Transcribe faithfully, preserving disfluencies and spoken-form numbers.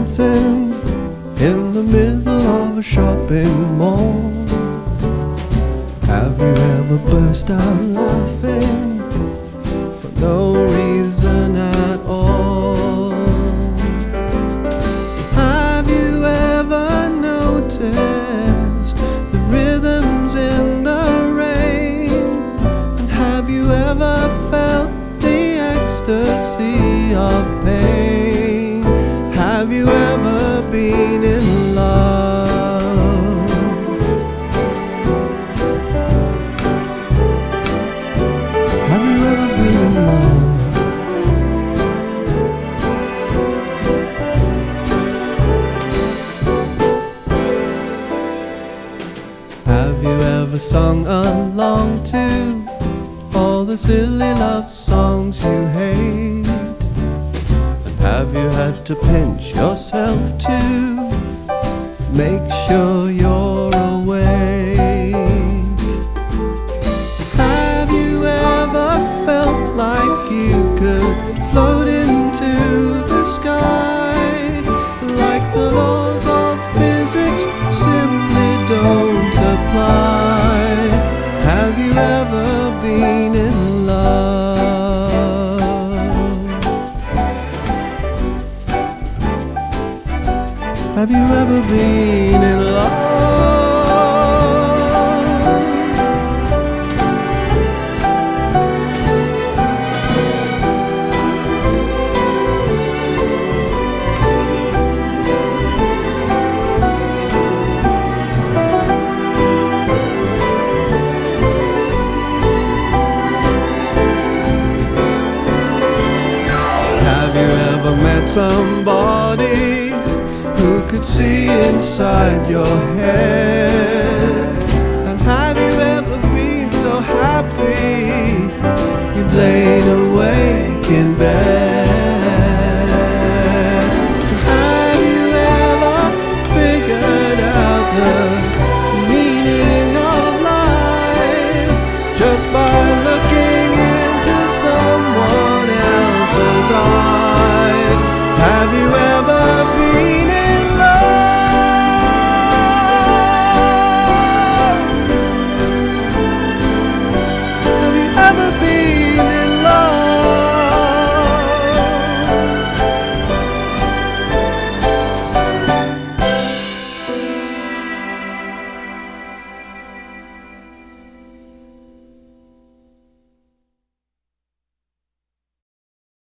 dancing in the middle of a shopping mall? Have you ever burst out laughing for no reason at all? Have you ever noticed the rhythms in the rain? And have you ever felt the ecstasy of pain? Have you ever been in love? Have you ever been in love? Have you ever sung along to all the silly love songs you hate? And have you had to pinch yourself to make sure you're awake? Have you ever felt like you could float into the sky, like the laws of physics simply don't apply? Have you ever been in love? Have you ever been in love? Have you ever met somebody who could see inside your head? And have you ever been so happy you've lain awake in bed?